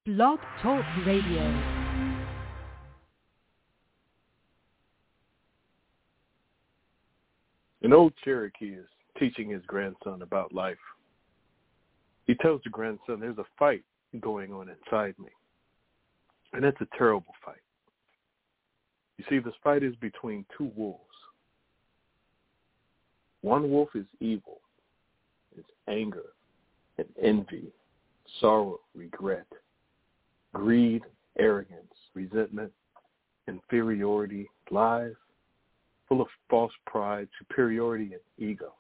Blog Talk Radio. An old Cherokee is teaching his grandson about life. He tells the grandson, there's a fight going on inside me, and it's a terrible fight. You see, this fight is between two wolves. One wolf is evil. It's anger and envy, sorrow, regret, greed, arrogance, resentment, inferiority, lies, full of false pride, superiority, and ego.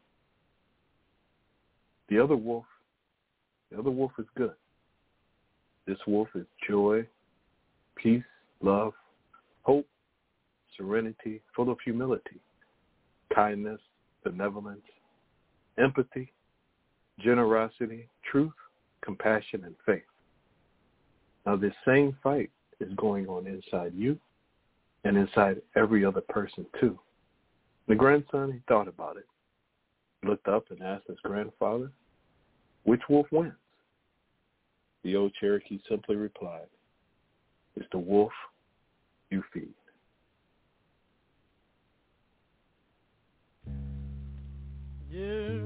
The other wolf is good. This wolf is joy, peace, love, hope, serenity, full of humility, kindness, benevolence, empathy, generosity, truth, compassion, and faith. Now, this same fight is going on inside you and inside every other person, too. The grandson, he thought about it. He looked up and asked his grandfather, which wolf wins? The old Cherokee simply replied, it's the wolf you feed. Yeah.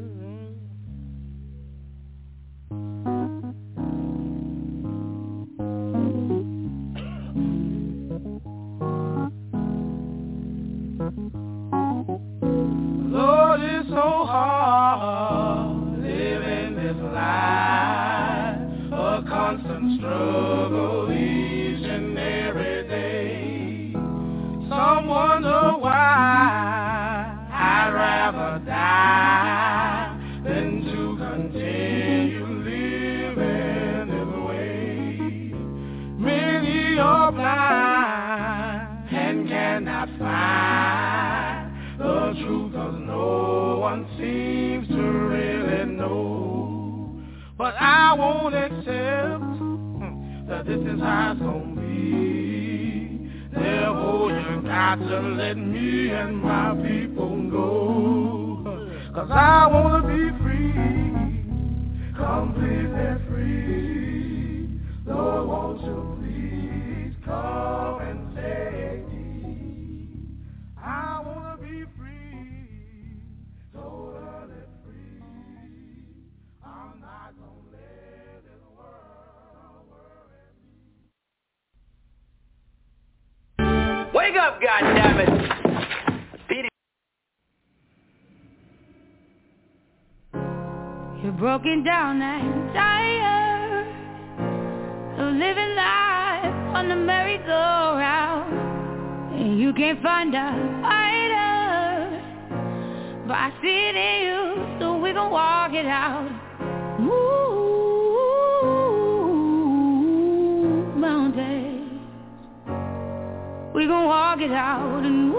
Lord, it's so hard living this life, a constant struggle each and every day. Some wonder why I'd rather die than to continue living this way. Many are blind and cannot find the truth, 'cause no one seems to really know. But I won't accept that this is how it's gonna be. Therefore you got to let me and my people go. 'Cause I wanna be free, completely free. Lord, won't you please come and save me? I wanna be free, totally free. I'm not gonna let this world worry me. Wake up, goddammit! You're broken down and tired of living life on the merry-go-round, and you can't find a fighter, but I see it in you, so we gon' walk it out. Ooh, mountains, we gon' walk it out, and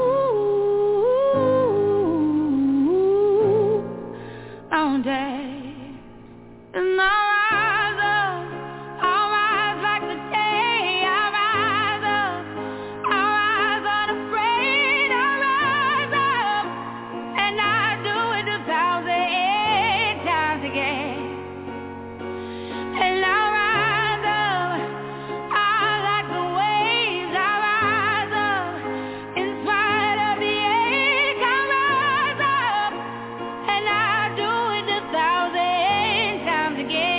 ooh, mountains. And I'll rise like the day, I'll rise unafraid, I'll rise up, and I'll do it 1,000 times again. And I'll rise up, I'll like the waves, I'll rise up, in spite of the ache, I'll rise up, and I'll do it 1,000 times again.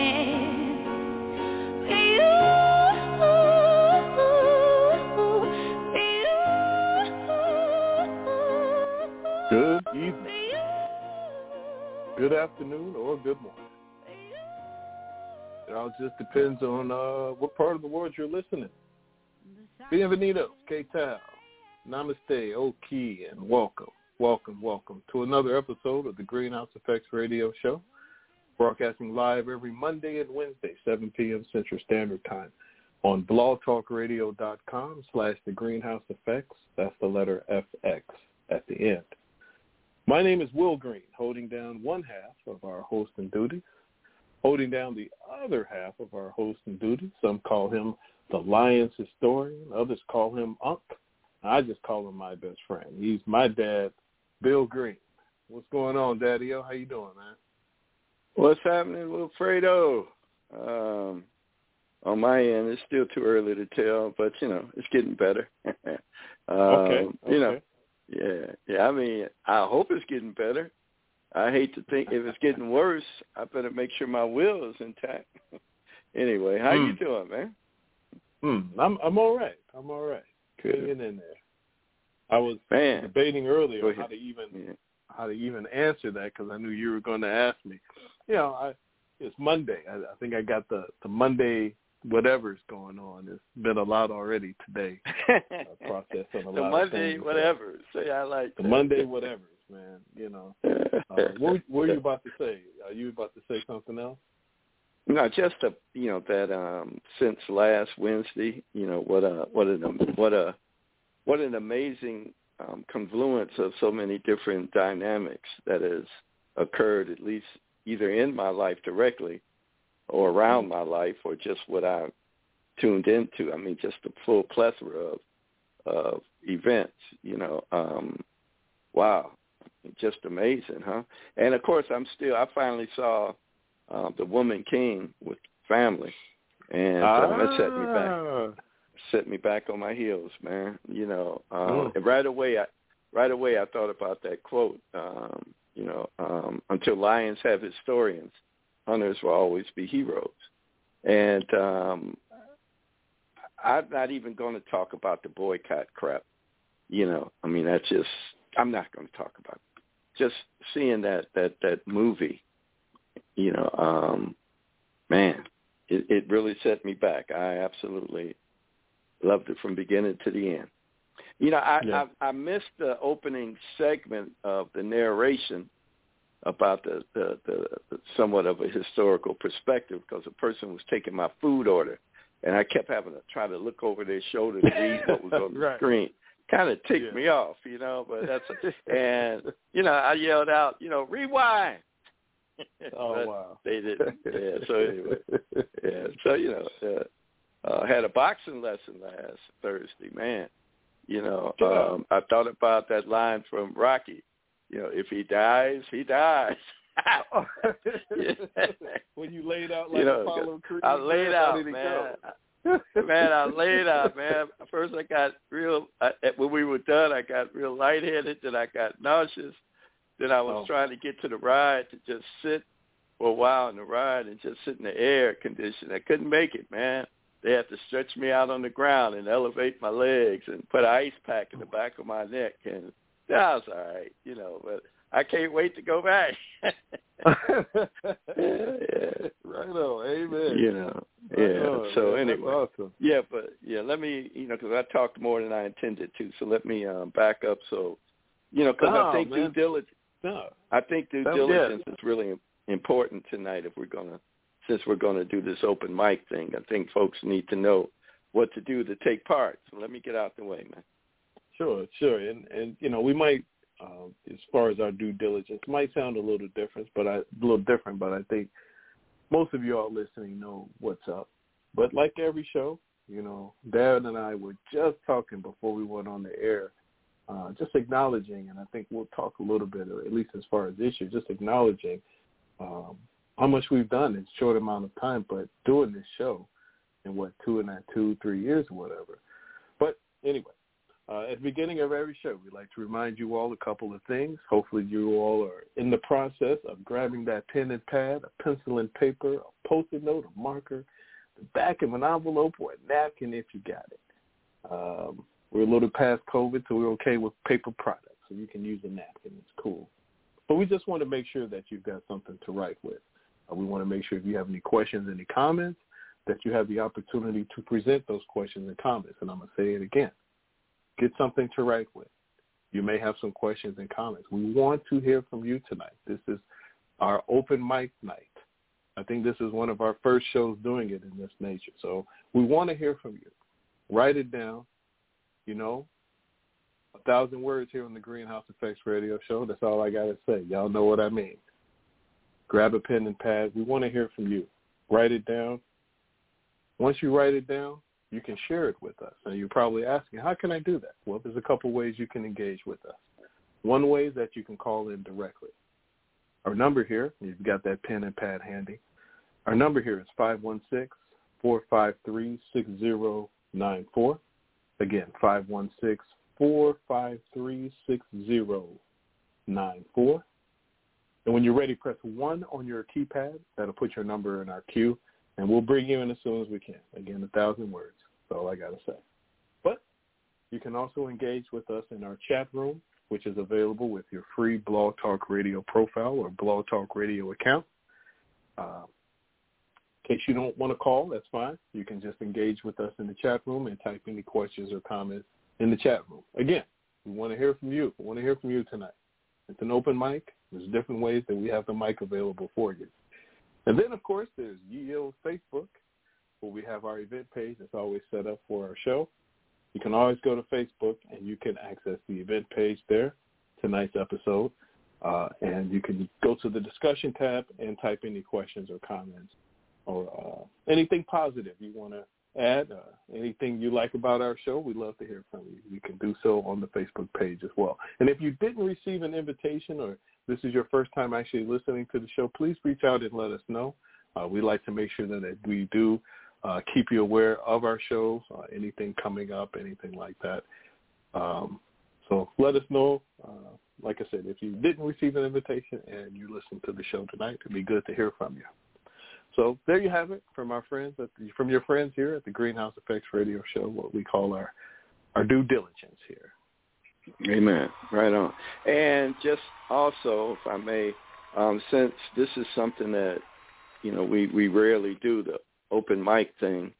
Good evening, good afternoon, or good morning. It all just depends on what part of the world you're listening. Bienvenidos, que tal, namaste, oki, and welcome to another episode of the Greenhouse Effects Radio Show, broadcasting live every Monday and Wednesday, 7 p.m. Central Standard Time on blogtalkradio.com/The Greenhouse Effects. That's the letter FX at the end. My name is Will Green, holding down one half of our hosting duties, holding down the other half of our hosting duties. Some call him the Lions historian. Others call him Unc. I just call him my best friend. He's my dad, Bill Green. What's going on, Daddy-O? How you doing, man? What's happening, Wilfredo? on my end. It's still too early to tell, but, it's getting better. Okay. You know, yeah. I mean, I hope it's getting better. I hate to think if it's getting worse, I better make sure my will is intact. Anyway, how you doing, man? I'm all right. Good. Hanging in there. I was debating earlier how to even answer that because I knew you were going to ask me. It's Monday. I think I got the Monday whatever's going on. It's been a lot already today. Process on a lot Monday of things. whatever. Say I like the that. Monday whatever's, man. What were you about to say? Are you about to say something else? No, just that since last Wednesday, what an amazing confluence of so many different dynamics that has occurred, at least either in my life directly or around my life or just what I tuned into. I mean, just a full plethora of events, wow, just amazing, huh? And, of course, I finally saw The Woman King with family, and that set me back on my heels, man. And right away I thought about that quote. Until lions have historians, hunters will always be heroes. And I'm not even going to talk about the boycott crap. I mean, I'm not going to talk about it. Just seeing that movie, man, it really set me back. I absolutely loved it from beginning to the end. I missed the opening segment of the narration about the somewhat of a historical perspective because a person was taking my food order, and I kept having to try to look over their shoulder to read what was on the screen. Kind of ticked me off, but I yelled out, rewind. Oh, wow. They didn't. Yeah, so anyway. Had a boxing lesson last Thursday, man. I thought about that line from Rocky. If he dies, he dies. When you laid out like Apollo Creed, I laid out, man. I laid out, man. First I got when we were done, I got real lightheaded, then I got nauseous. Then I was trying to get to the ride to just sit for a while in the ride and just sit in the air condition. I couldn't make it, man. They had to stretch me out on the ground and elevate my legs and put an ice pack in the back of my neck. And that was all right, but I can't wait to go back. Right on. Amen. So anyway. That's awesome. Let me, because I talked more than I intended to, so let me back up. So, because I think due diligence. I think due diligence is really important tonight since we're going to do this open mic thing. I think folks need to know what to do to take part. So let me get out the way, man. Sure. And we might, as far as our due diligence, might sound a little different, but I think most of you all listening know what's up. But like every show, Dad and I were just talking before we went on the air, just acknowledging, and I think we'll talk a little bit, or at least as far as this year, just acknowledging how much we've done in a short amount of time, but doing this show in 2-3 years or whatever. But anyway, at the beginning of every show, we like to remind you all a couple of things. Hopefully you all are in the process of grabbing that pen and pad, a pencil and paper, a Post-it note, a marker, the back of an envelope, or a napkin if you got it. We're a little past COVID, so we're okay with paper products, so you can use a napkin. It's cool. But we just want to make sure that you've got something to write with. We want to make sure if you have any questions, any comments, that you have the opportunity to present those questions and comments. And I'm going to say it again. Get something to write with. You may have some questions and comments. We want to hear from you tonight. This is our open mic night. I think this is one of our first shows doing it in this nature. So we want to hear from you. Write it down. 1,000 words here on the Greenhouse Effects Radio Show. That's all I got to say. Y'all know what I mean. Grab a pen and pad. We want to hear from you. Write it down. Once you write it down, you can share it with us. And you're probably asking, how can I do that? Well, there's a couple ways you can engage with us. One way is that you can call in directly. Our number here, you've got that pen and pad handy. Our number here is 516-453-6094. Again, 516-453-6094. And when you're ready, press 1 on your keypad. That'll put your number in our queue, and we'll bring you in as soon as we can. Again, 1,000 words. That's all I got to say. But you can also engage with us in our chat room, which is available with your free Blog Talk Radio profile or Blog Talk Radio account. In case you don't want to call, that's fine. You can just engage with us in the chat room and type any questions or comments in the chat room. Again, we want to hear from you. We want to hear from you tonight. It's an open mic. There's different ways that we have the mic available for you. And then, of course, there's Yield Facebook, where we have our event page that's always set up for our show. You can always go to Facebook, and you can access the event page there, tonight's episode. And you can go to the discussion tab and type any questions or comments or anything positive you want to add, anything you like about our show. We'd love to hear from you. You can do so on the Facebook page as well. And if you didn't receive an invitation or this is your first time actually listening to the show, please reach out and let us know. We like to make sure that we do keep you aware of our show, anything coming up, anything like that. So let us know. Like I said, if you didn't receive an invitation and you listened to the show tonight, it'd be good to hear from you. So there you have it from our friends, from your friends here at the Greenhouse Effects Radio Show, what we call our due diligence here. Amen. Right on. And just also, if I may, since this is something that, we rarely do, the open mic thing,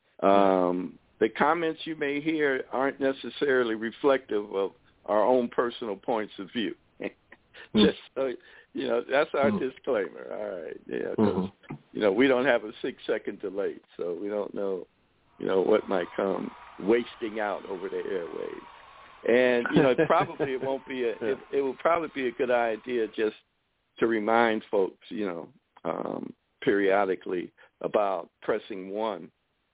the comments you may hear aren't necessarily reflective of our own personal points of view. Just so, that's our disclaimer. All right. Yeah. 'Cause, we don't have a 6-second delay, so we don't know, what might come wasting out over the airwaves. And, it won't be it will probably be a good idea just to remind folks, periodically about pressing 1,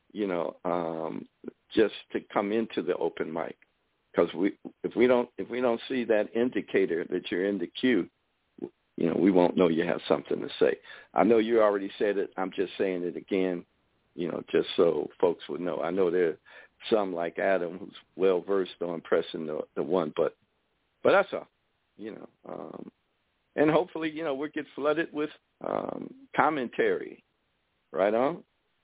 just to come into the open mic. Because if we don't see that indicator that you're in the queue, we won't know you have something to say. I know you already said it. I'm just saying it again, just so folks would know. I know there are some like Adam who's well versed on pressing the 1, but that's all, and hopefully, we'll get flooded with commentary. Right on.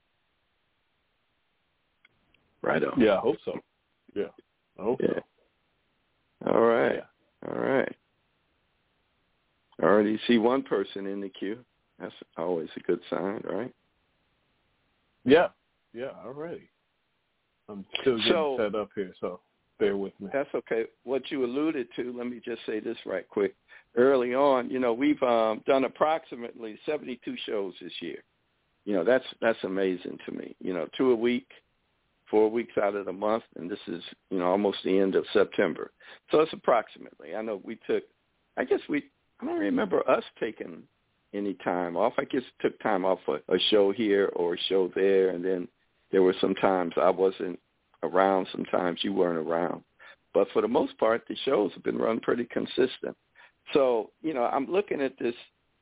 Right on. Yeah, I hope so. Yeah. I hope so. All right. Yeah. All right. I already see one person in the queue. That's always a good sign, right? Yeah. Yeah, already. I'm still getting set up here, so bear with me. That's okay. What you alluded to, let me just say this right quick. Early on, we've done approximately 72 shows this year. That's amazing to me. 2 a week, 4 weeks out of the month, and this is, almost the end of September. So it's approximately. I know we took, I don't remember us taking any time off. I guess took time off for a show here or a show there, and then there were some times I wasn't around, sometimes you weren't around. But for the most part, the shows have been run pretty consistent. So, I'm looking at this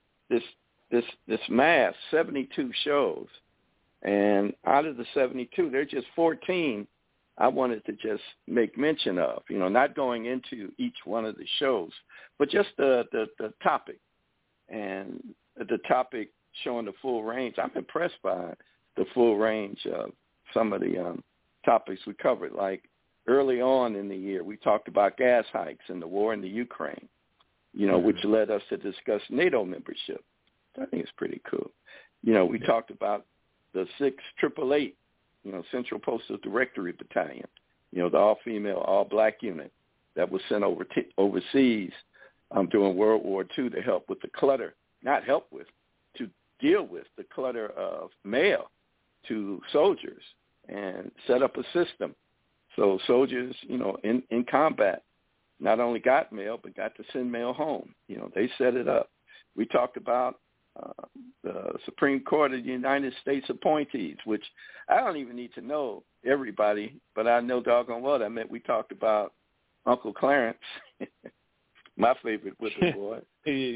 mass, 72 shows, and out of the 72, there are just 14 I wanted to just make mention of, not going into each one of the shows, but just the topic, and the topic showing the full range. I'm impressed by the full range of some of the topics we covered. Like early on in the year, we talked about gas hikes and the war in the Ukraine, which led us to discuss NATO membership. I think it's pretty cool. We talked about the 688, Central Postal Directory Battalion, the all-female, all-black unit that was sent overseas during World War II to help with the clutter, to deal with the clutter of mail to soldiers and set up a system. So soldiers, in combat, not only got mail, but got to send mail home. They set it up. We talked about the Supreme Court of the United States appointees, which I don't even need to know everybody, but I know doggone well that meant we talked about Uncle Clarence, my favorite whipping boy.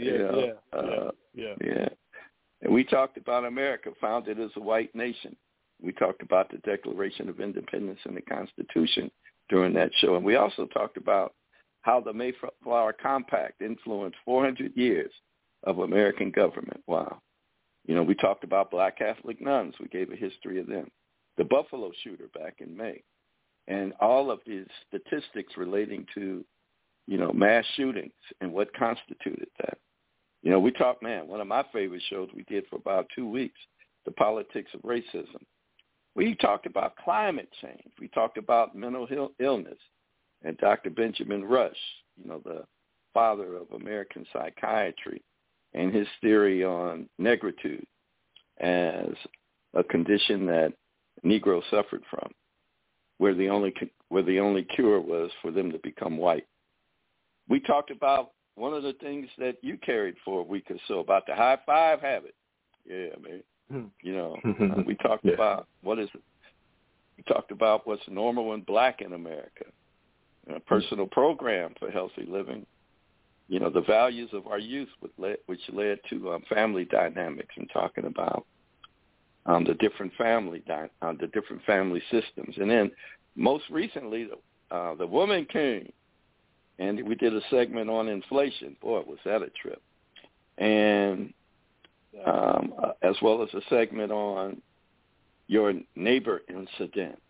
Yeah. And we talked about America, founded as a white nation. We talked about the Declaration of Independence and the Constitution during that show. And we also talked about how the Mayflower Compact influenced 400 years of American government. Wow. We talked about Black Catholic nuns. We gave a history of them. The Buffalo shooter back in May. And all of these statistics relating to, mass shootings and what constituted that. We talked, one of my favorite shows we did for about 2 weeks, The Politics of Racism. We talked about climate change. We talked about mental illness. And Dr. Benjamin Rush, the father of American psychiatry, and his theory on negritude as a condition that Negroes suffered from, where the only cure was for them to become white. We talked about one of the things that you carried for a week or so, about the high five habit. Yeah, man. We talked about what is it? We talked about what's normal and black in America. A personal program for healthy living. The values of our youth, which led to family dynamics, and talking about the different family systems. And then most recently, the Woman King. And we did a segment on inflation. Boy, was that a trip. And as well as a segment on your neighbor incident.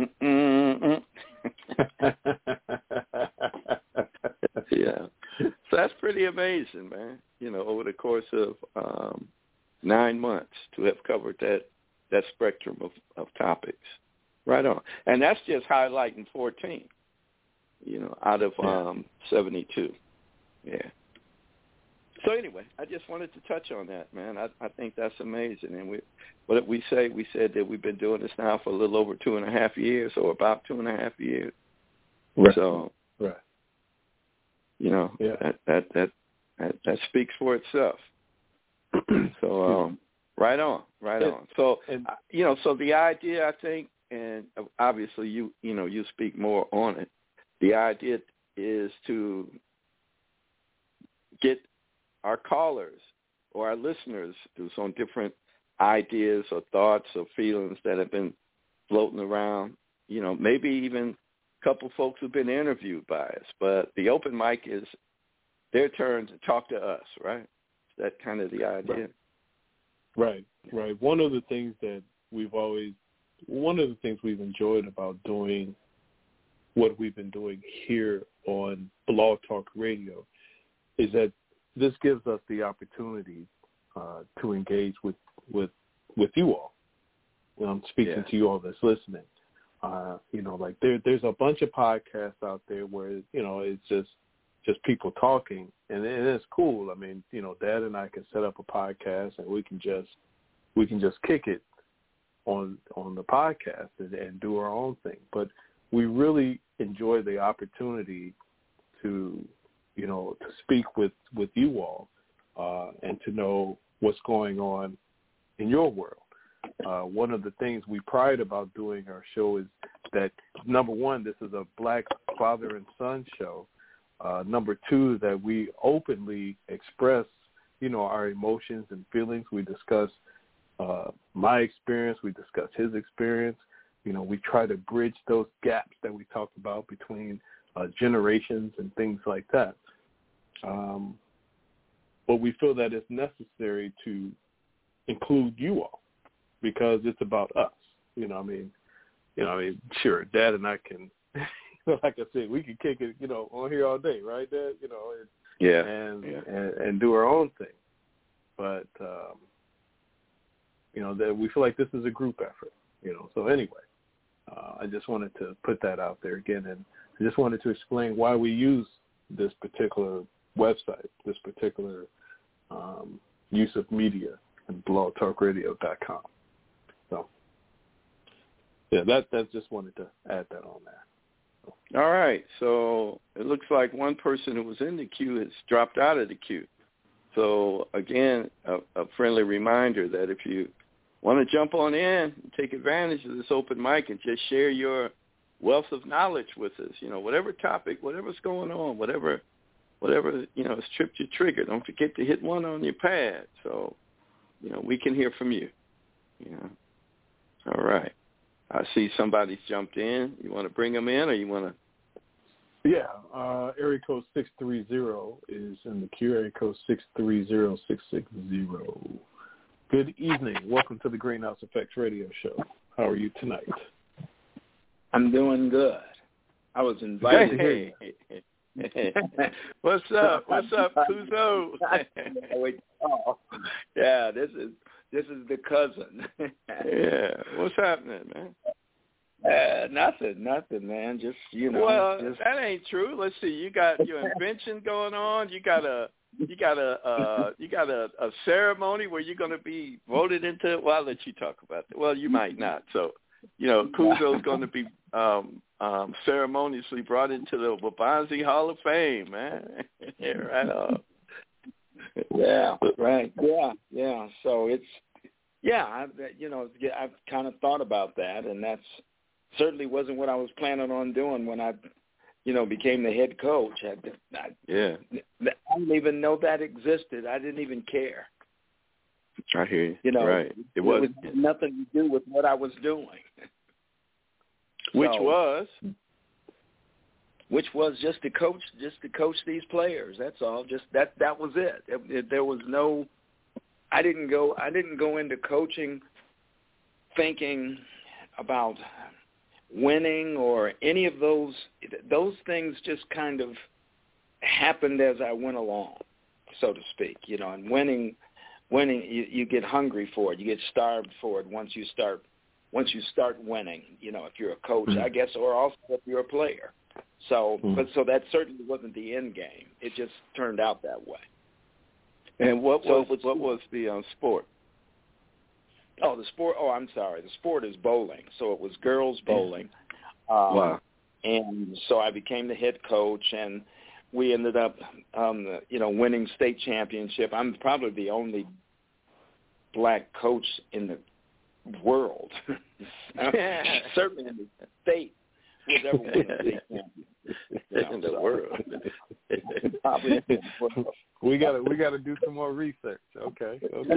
Yeah. So that's pretty amazing, man. Over the course of 9 months to have covered that spectrum of topics. Right on. And that's just highlighting 14, out of 72. Yeah. So anyway, I just wanted to touch on that, man. I think that's amazing. And we said that we've been doing this now for a little over 2.5 years, or about 2.5 years. Right. So, right. That speaks for itself. So, right on. So, so the idea, I think, and obviously you speak more on it. The idea is to get our callers or our listeners through some different ideas or thoughts or feelings that have been floating around, maybe even a couple folks who've been interviewed by us. But the open mic is their turn to talk to us, right? Is that kind of the idea? Right. One of the things we've enjoyed about doing what we've been doing here on Blog Talk Radio is that this gives us the opportunity to engage with you all. I'm speaking to you all that's listening. There's a bunch of podcasts out there where it's just people talking, and it's cool. I mean, Dad and I can set up a podcast, and we can just kick it on the podcast and do our own thing. But we really enjoy the opportunity to speak with you all and to know what's going on in your world. One of the things we pride about doing our show is that, number one, this is a black father and son show. Number two, that we openly express, our emotions and feelings. We discuss my experience. We discuss his experience. We try to bridge those gaps that we talked about between generations and things like that. But we feel that it's necessary to include you all because it's about us. Sure, Dad and I can, like I said, we can kick it, on here all day, right, Dad? And do our own thing. But, that we feel like this is a group effort, So anyway, I just wanted to put that out there again, and I just wanted to explain why we use this particular website, this particular use of media and blogtalkradio.com. So, that just wanted to add that on there. So. All right. So it looks like one person who was in the queue has dropped out of the queue. So, again, a friendly reminder that if you want to jump on in and take advantage of this open mic and just share your wealth of knowledge with us, whatever topic, whatever's going on, whatever has tripped your trigger, don't forget to hit one on your pad so, we can hear from you, All right. I see somebody's jumped in. You want to bring them in, or you want to? Yeah, area code 630 is in the queue. Area code 630-660. Good evening. Welcome to the Greenhouse Effects Radio Show. How are you tonight? I'm doing good. I was invited. Hey. What's up? What's up, Kuzo? Yeah, this is the cousin. Yeah. What's happening, man? Nothing, man. Just Well, that ain't true. Let's see. You got your invention going on. You got a ceremony where you're going to be voted into. Well, I'll let you talk about that. Well, you might not. So, Kuzo's going to be ceremoniously brought into the Wabanzi Hall of Fame, man. Right on. Yeah. Right. Yeah. So it's I've kind of thought about that, and that's certainly wasn't what I was planning on doing when I, became the head coach. I didn't even know that existed. I didn't even care. I hear you. Right. It was nothing to do with what I was doing. Which was just to coach these players. That's all. Just that was it. There was no. I didn't go into coaching thinking about winning or any of those. Those things just kind of happened as I went along, so to speak. And winning, you get hungry for it. You get starved for it once you start winning. If you're a coach, I guess, or also if you're a player. So, so that certainly wasn't the end game. It just turned out that way. And what was the sport? Oh, the sport. Oh, I'm sorry. The sport is bowling. So it was girls bowling. Wow. And so I became the head coach, and we ended up, winning state championship. I'm probably the only black coach in the world, certainly in the state, who's ever won a state championship. In the world. We gotta do some more research. Okay.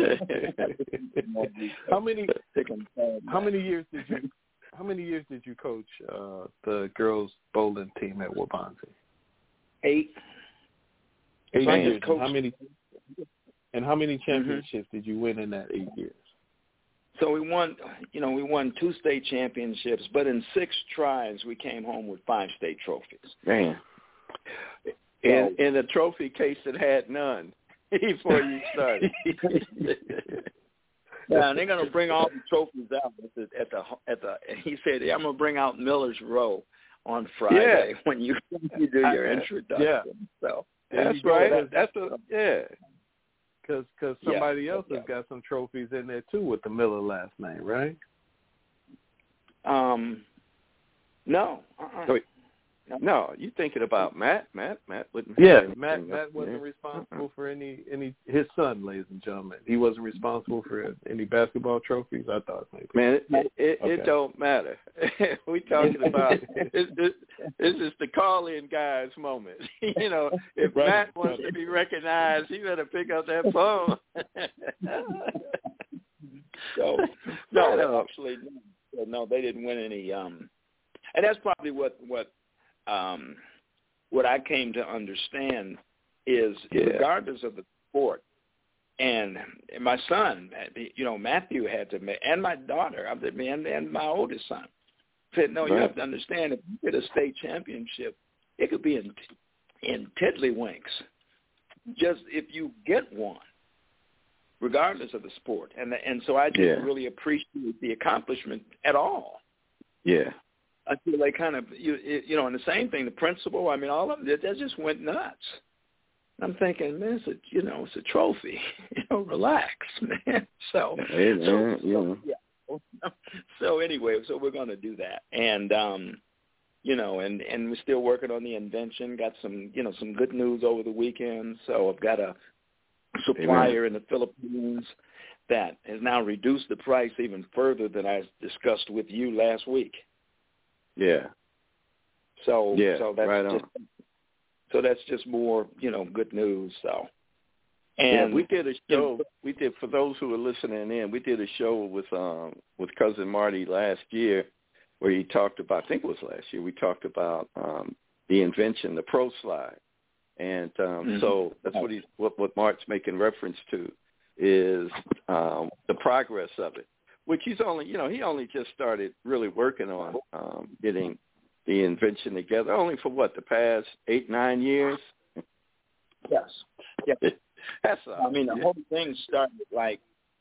How many years did you coach the girls bowling team at Wabanzi? 8. 8 years. How many championships did you win in that 8 years? So we won 2 state championships, but in 6 tries we came home with 5 state trophies. Man. In a trophy case that had none before you started. Yeah, and they're gonna bring all the trophies out at the. He said, "I'm gonna bring out Miller's Row on Friday when you do your introduction." Yeah. So that's right. Because somebody else has got some trophies in there too with the Miller last name, right? No. No, you thinking about Matt? Matt wouldn't. Yeah, Matt wasn't responsible for any. His son, ladies and gentlemen, he wasn't responsible for any basketball trophies. I thought maybe. Man, it don't matter. We talking about this is the call-in guys moment. If Matt wants to be recognized, he better pick up that phone. Actually, no, they didn't win any. And that's probably what I came to understand is regardless of the sport, and my son, Matthew had to, and my daughter, and my oldest son said, no, you have to understand, if you get a state championship, it could be in tiddlywinks, just if you get one, regardless of the sport. And so I didn't really appreciate the accomplishment at all. Yeah. Until they kind of, and the same thing, the principal, all of them, that just went nuts. I'm thinking, man, it's a trophy. Relax, man. So anyway, so we're going to do that. And, and we're still working on the invention. Got some, some good news over the weekend. So I've got a supplier in the Philippines that has now reduced the price even further than I discussed with you last week. Yeah. So that's right just, on. so that's just more, good news. So And we did a show. We did, for those who are listening in, we did a show with Cousin Marty last year, where he talked about. I think it was last year. We talked about the invention, the Pro Slide, and so that's what Mark's making reference to is the progress of it, which he only just started really working on getting the invention together. Only for the past 8-9 years. Yes. Yeah. That's the whole thing started like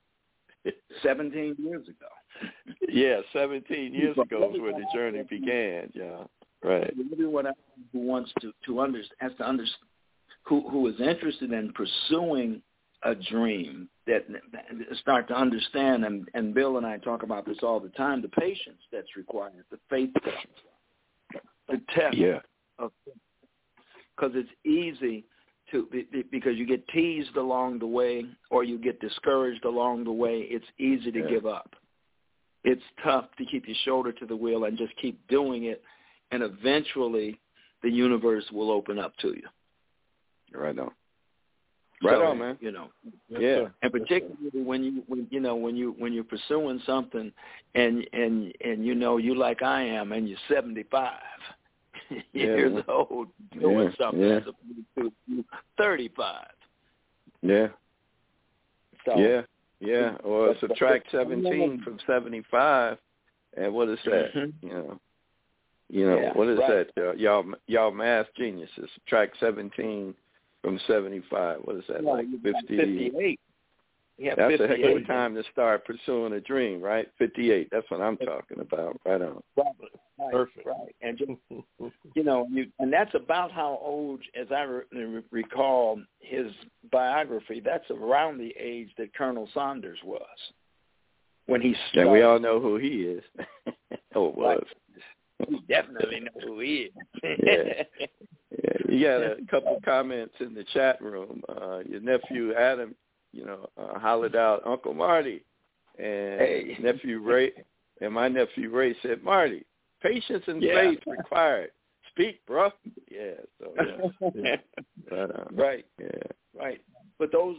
17 years ago. Yeah, 17 years ago is where the journey began. Yeah, right. Everyone who wants to understand, who is interested in pursuing a dream, that start to understand, and Bill and I talk about this all the time, the patience that's required, the faith that's required, the test. Yeah. Because it's easy because you get teased along the way or you get discouraged along the way. It's easy to give up. It's tough to keep your shoulder to the wheel and just keep doing it, and eventually the universe will open up to you. Right on. Right on, man. Yeah. And particularly when you're pursuing something, and you like I am, and you're 75 years old doing something as opposed to 35. Yeah. So, yeah. Or subtract 17 from 75, and what is that? What is that? Y'all math geniuses. Subtract 17 from 75. What is that, like 58? Yeah, that's 58. a heck of a time to start pursuing a dream, right? 58. That's what I'm talking about. Right on. Right, perfect. Right, and and that's about how old, as I recall his biography. That's around the age that Colonel Saunders was when he started. And we all know who he is. Was. We definitely know who he is. Yeah. You got a couple comments in the chat room. Your nephew Adam, hollered out, Uncle Marty, and nephew Ray, and my nephew Ray said, Marty, patience and faith required. Speak, bro. Yeah. So right. Yeah. Right. But those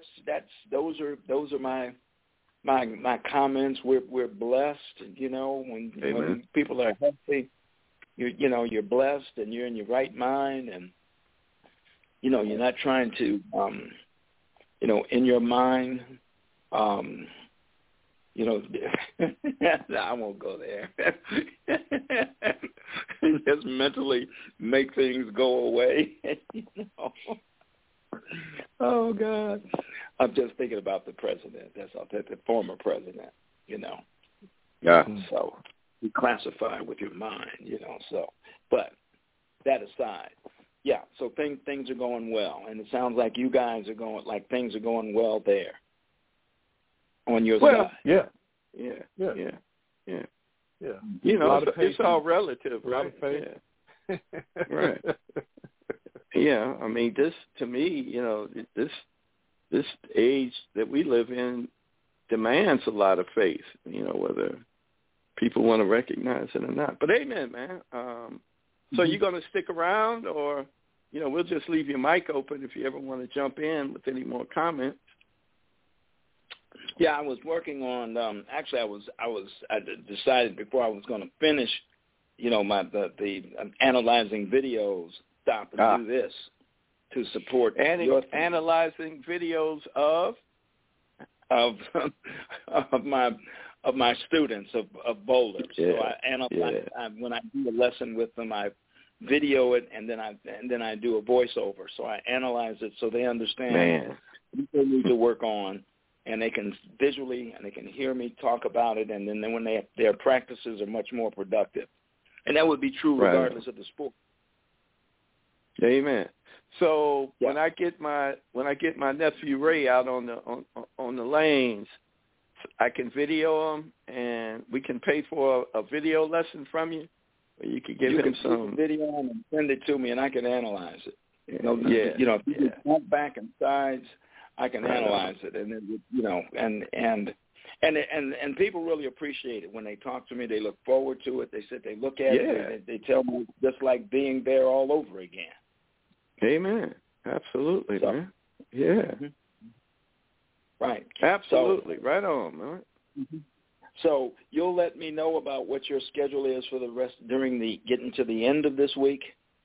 are my comments. We're blessed, when people are healthy. You're blessed, and you're in your right mind, and you're not trying to in your mind I won't go there. Just mentally make things go away. Oh God, I'm just thinking about the president. That's the former president. Yeah. So you classify with your mind. So, but that aside, yeah. So things are going well, and it sounds like you guys are things are going well there on your side. Yeah. It's all relative, right? A lot of faith. Yeah. Right. Yeah, I mean, this to me, this age that we live in demands a lot of faith. Whether people want to recognize it or not. But amen, man. So you're going to stick around, or we'll just leave your mic open if you ever want to jump in with any more comments. Yeah, I was working on. Actually, I decided before I was going to finish, the analyzing videos. Stop and do this to support analyzing videos of my students of bowlers. Yeah. So I analyze when I do a lesson with them. I video it, and then I do a voiceover. So I analyze it so they understand what they need to work on. And they can visually, and they can hear me talk about it, and then when their practices are much more productive, and that would be true regardless of the sport. Amen. So when I get my nephew Ray out on the lanes, I can video him, and we can pay for a video lesson from you. Or you can give him some video and send it to me, and I can analyze it. If you front, back, and sides. I can analyze it, and then and people really appreciate it when they talk to me. They look forward to it. They said they look at it. They tell me it's just like being there all over again. Amen. Absolutely, man. Yeah. Right. Absolutely. So, right on, man. Mm-hmm. So you'll let me know about what your schedule is for the rest during getting to the end of this week?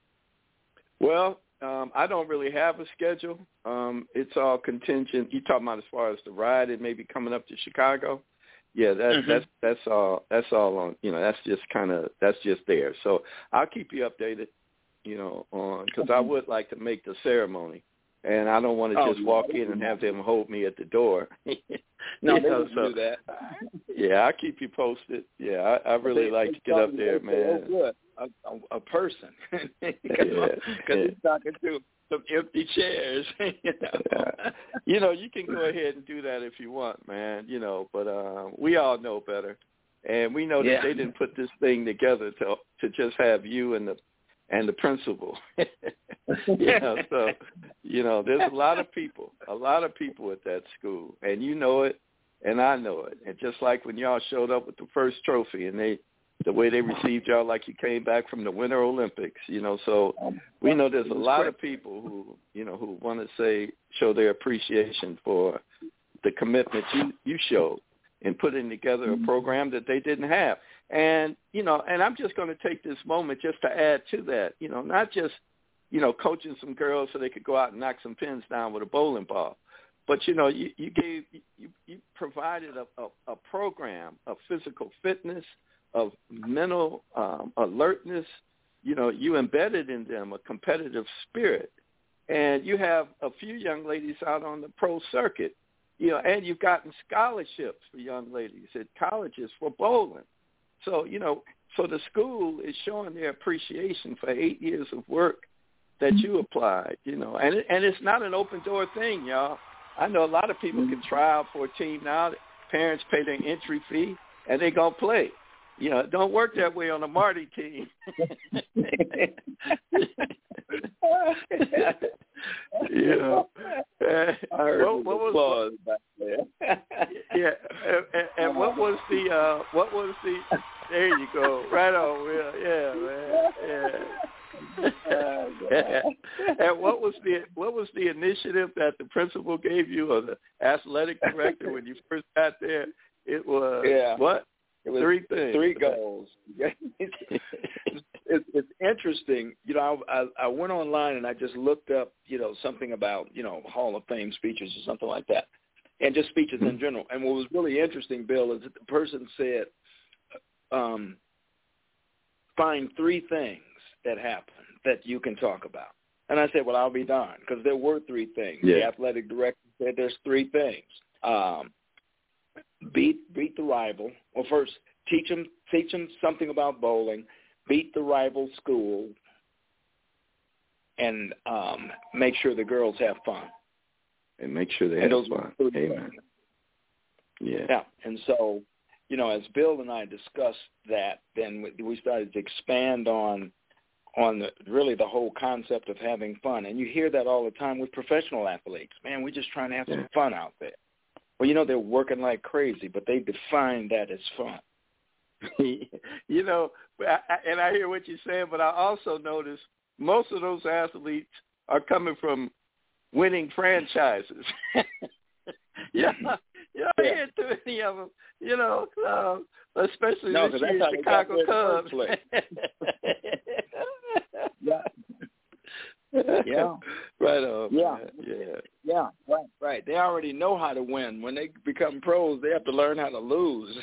Well, I don't really have a schedule. It's all contingent. You talking about as far as the ride and maybe coming up to Chicago? Yeah, that's all on. That's just there. So I'll keep you updated. On because I would like to make the ceremony, and I don't want to just walk in and have them hold me at the door. No, they don't do that. Yeah, I'll keep you posted. Yeah, I really like to get up there, man. Oh, good. A person. Because he's talking to some empty chairs. You can go ahead and do that if you want, man. But we all know better, and we know that they didn't put this thing together to just have you and the principal. So there's a lot of people at that school, and you know it, and I know it. And just like when y'all showed up with the first trophy, and the way they received y'all like you came back from the Winter Olympics, so we know there's a lot of people who want to show their appreciation for the commitment you showed in putting together a program that they didn't have. And, and I'm just going to take this moment just to add to that, not just, coaching some girls so they could go out and knock some pins down with a bowling ball. But, you provided a program of physical fitness, of mental alertness. You embedded in them a competitive spirit. And you have a few young ladies out on the pro circuit, and you've gotten scholarships for young ladies at colleges for bowling. So, so the school is showing their appreciation for 8 years of work that you applied, and it's not an open door thing, y'all. I know a lot of people can try out for a team now. Parents pay their entry fee, and they go play. It don't work that way on a Marty team. I heard what was back there. Yeah, and what was the? There you go, right on, Will. Yeah, man. Yeah. And what was the initiative that the principal gave you, or the athletic director when you first got there? It was what? It was 3 things. 3 goals. It's interesting. I went online and I just looked up, something about, Hall of Fame speeches or something like that, and just speeches in general. And what was really interesting, Bill, is that the person said, find 3 things that happened that you can talk about. And I said, well, I'll be darned, because there were 3 things. Yeah. The athletic director said there's 3 things. Beat the rival. Well, first, teach them something about bowling, beat the rival school, and make sure the girls have fun. And make sure they have fun. Amen. Yeah. And so, as Bill and I discussed that, then we started to expand on really the whole concept of having fun. And you hear that all the time with professional athletes. Man, we're just trying to have some fun out there. Well, they're working like crazy, but they define that as fun. And I hear what you're saying, but I also notice most of those athletes are coming from winning franchises. I hear too many of them, especially this year's Chicago Cubs. Yeah. Right on. Yeah. Right. They already know how to win. When they become pros, they have to learn how to lose.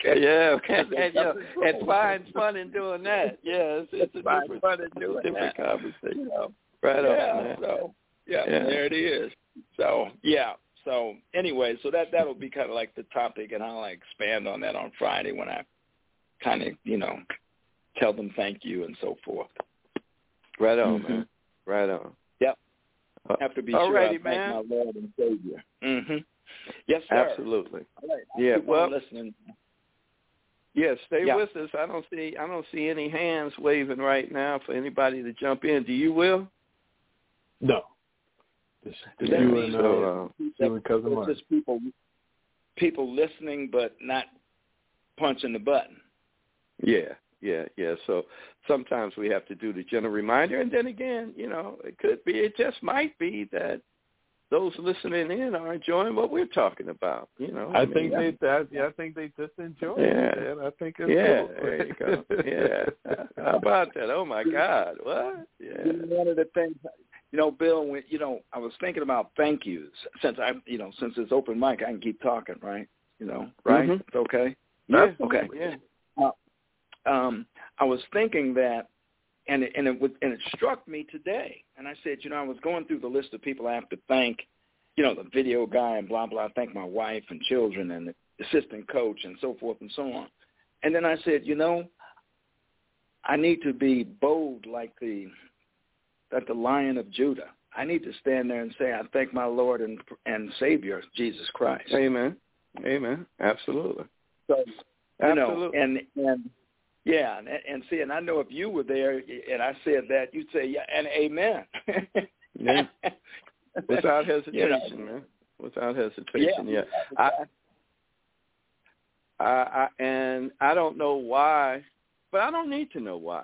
And find fun in doing that. Yeah, it's a different conversation. Right on. Man. So there it is. So So anyway, so that'll be kind of like the topic, and I'll expand on that on Friday when I kind of tell them thank you and so forth. Right on, man. Right on. Yep. Have to be sure I thank my Lord and Savior. Yes, sir. Absolutely. All right. Listening. Yeah, stay with us. I don't see any hands waving right now for anybody to jump in. Do you, Will? No. Just people listening but not punching the button. Yeah. So sometimes we have to do the general reminder, and then again, it could be, it just might be that those listening in are enjoying what we're talking about. You know, I think they just enjoy it. Man. I think it's cool. There you go. Yeah, how about that? Oh my God, what? Yeah. One of the things, Bill, when I was thinking about thank yous since since it's open mic, I can keep talking, right? Right? Mm-hmm. It's okay. Yeah. Okay. Yeah. I was thinking that, and it struck me today, and I said, I was going through the list of people I have to thank, the video guy and blah blah. I thank my wife and children and the assistant coach and so forth and so on, and then I said, I need to be bold like the Lion of Judah. I need to stand there and say, I thank my Lord and Savior Jesus Christ. Amen. Amen. Absolutely. So, absolutely. And see, and I know if you were there and I said that, you'd say, yeah, and amen. Yeah. Without hesitation, man. Without hesitation, yeah. And I don't know why, but I don't need to know why.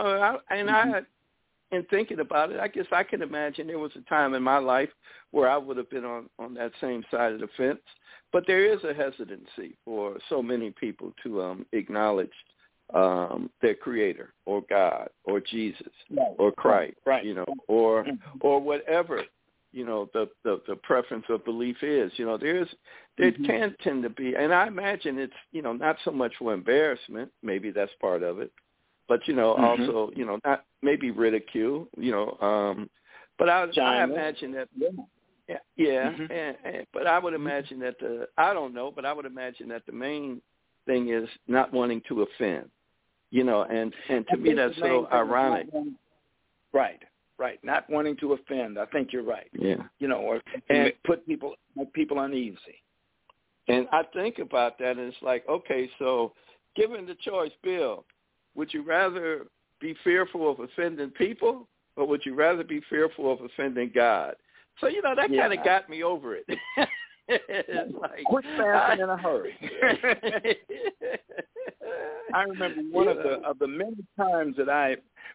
In thinking about it, I guess I can imagine there was a time in my life where I would have been on that same side of the fence. But there is a hesitancy for so many people to acknowledge their Creator or God or Jesus or Christ, right. or whatever, the preference of belief is. There can tend to be, and I imagine it's, not so much for embarrassment, maybe that's part of it, but, also, not maybe ridicule, but I imagine that, but I would imagine that I don't know, but I would imagine that the main thing is not wanting to offend, and to me that's so ironic. Right. Not wanting to offend. I think you're right. Yeah. Or make people uneasy. And I think about that, and it's like, okay, so given the choice, Bill, would you rather be fearful of offending people, or would you rather be fearful of offending God? So, that kind of got me over it. It's like, quick, fast, and in a hurry. I remember one of the many times that I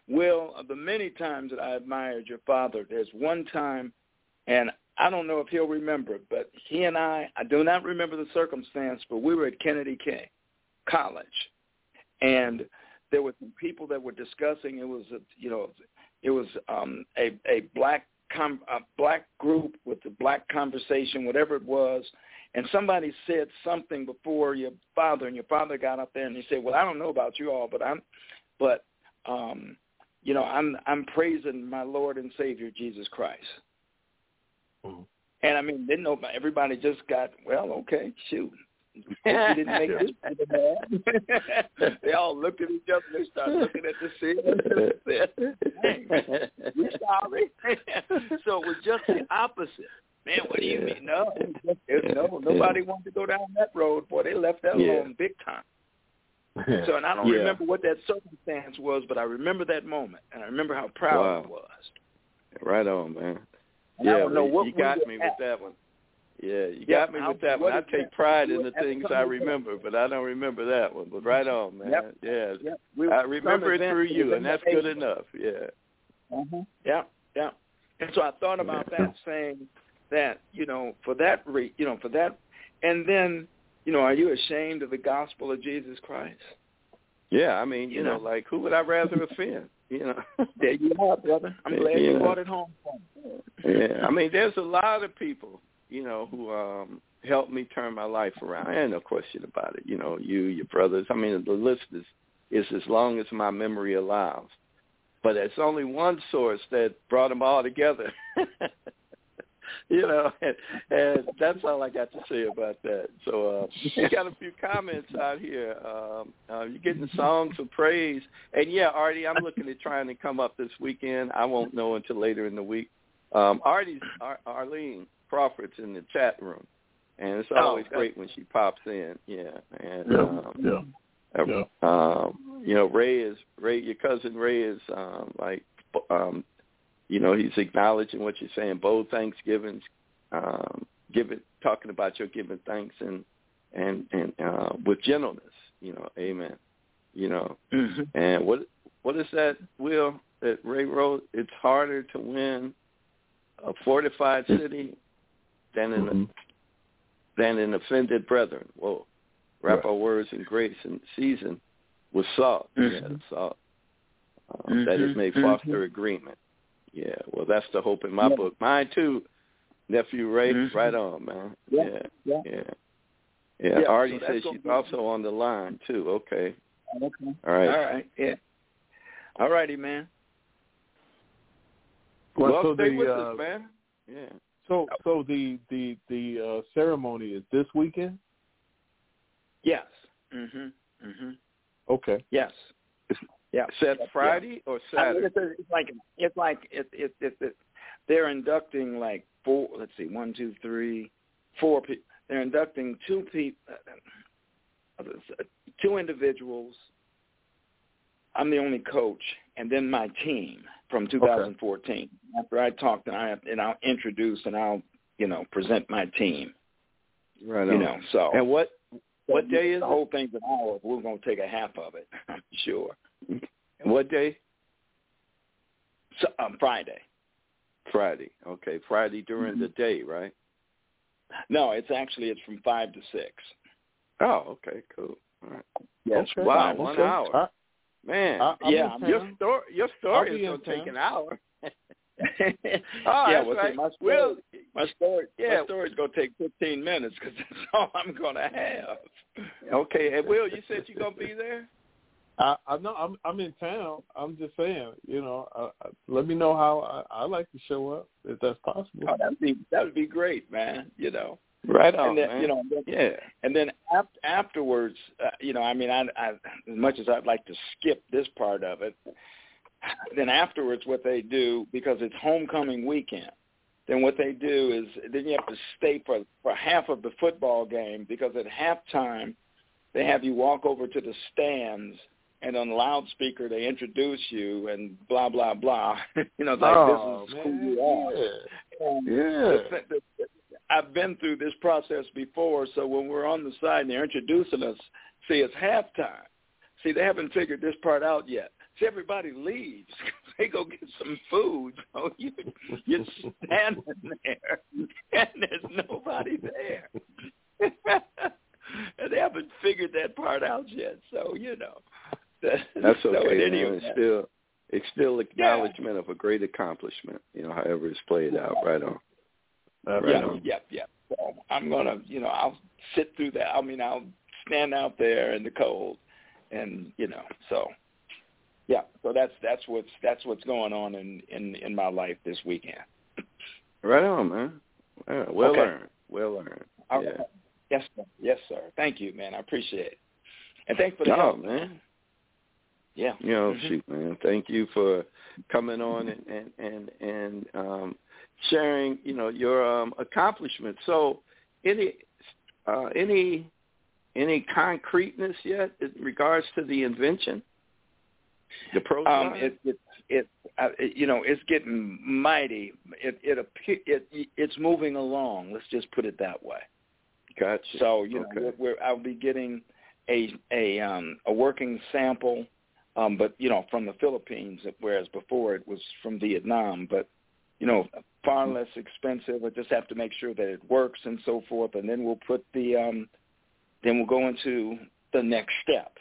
admired your father. There's one time, and I don't know if he'll remember, but he and I do not remember the circumstance, but we were at Kennedy College, and there were some people that were discussing. It was a black group with the black conversation, whatever it was, and somebody said something before your father, and your father got up there and he said, "Well, I don't know about you all, but I'm praising my Lord and Savior Jesus Christ." Mm-hmm. And I mean, didn't know, everybody just got, well, okay, shoot. You didn't make this bad. They all looked at each other. They started looking at the scene. Dang, we sorry. So it was just the opposite. Man, what do you mean? No, nobody wanted to go down that road. Boy, they left that alone big time. So, and I don't remember what that circumstance was, but I remember that moment, and I remember how proud I was. Right on, man. And I don't know what you got me with that one. Yeah, you got me with that one. I take pride in the things I remember, but I don't remember that one. But right on, man. Yep. Yeah, yep. I remember it through you, and that's good enough. Yeah. Mm-hmm. Yeah. And so I thought about that, saying that for that, and then are you ashamed of the gospel of Jesus Christ? Yeah, I mean, like who would I rather offend? There you are, brother. I'm glad you brought it home for me. Yeah, I mean, there's a lot of people, who helped me turn my life around. Ain't no question about it. You, your brothers. I mean, the list is as long as my memory allows. But it's only one source that brought them all together. And that's all I got to say about that. So you got a few comments out here. You're getting songs of praise. And, Artie, I'm looking at trying to come up this weekend. I won't know until later in the week. Arlene Crawford's in the chat room, and it's always great when she pops in. Yeah. And, Ray, your cousin Ray is he's acknowledging what you're saying. Bold Thanksgivings, talking about your giving thanks and with gentleness. Amen. And what is that, Will, that Ray wrote? It's harder to win a fortified city than in offended brethren. Whoa. Wrap our words in grace and season with salt. Yeah, salt. That it may foster agreement. Yeah, well, that's the hope in my book. Mine too, Nephew Ray. Right on, man. Yeah. Artie so says she's also on the line too. Okay. All right. Yeah. All righty, man. Well, stay with us, man. Yeah. So the ceremony is this weekend? Yes. Okay. Yes. Yeah. Set Friday or Saturday? It's like they're inducting like four. Let's see, 1, 2, 3, 4 people. They're inducting two individuals. I'm the only coach, and then my team from 2014. Okay. After I talk, and I'll introduce and I'll present my team. Right on. So and what day is the whole thing's an hour? We're going to take a half of it. I'm sure. And what day? So, Friday. Friday. Okay. Friday during the day, right? No, it's from 5 to 6. Oh, okay, cool. All right. Yes. Okay. Wow, 1 hour. Man, your story is going to take an hour. That's right. My story's going to take 15 minutes because that's all I'm going to have. Okay, and Will, you said you're going to be there? I'm in town. I'm just saying, let me know how I like to show up if that's possible. Oh, that would be great, man. Right on, and then, man. And then afterwards, I as much as I'd like to skip this part of it, then afterwards, what they do, because it's homecoming weekend, then what they do is then you have to stay for half of the football game, because at halftime they have you walk over to the stands. And on the loudspeaker, they introduce you and blah, blah, blah. This is who you are. I've been through this process before, so when we're on the side and they're introducing us, see, it's halftime. See, they haven't figured this part out yet. See, everybody leaves. They go get some food. So you're standing there, and there's nobody there. And they haven't figured that part out yet, so, That's okay, man. It's still acknowledgement of a great accomplishment, however it's played out. Right on. Yeah. So I'm going to, I'll sit through that. I'll stand out there in the cold and, so. Yeah, so that's what's going on in my life this weekend. Right on, man. Well earned. All right. Yes, sir. Thank you, man. I appreciate it. And thanks for the help, man. Yeah. Shoot, man. Thank you for coming on and sharing, your accomplishments. So, any concreteness yet in regards to the invention? The prototype? It's getting mighty. It's moving along. Let's just put it that way. Gotcha. So I'll be getting a working sample, but from the Philippines, whereas before it was from Vietnam. But far less expensive. I just have to make sure that it works and so forth, and then we'll put then we'll go into the next step.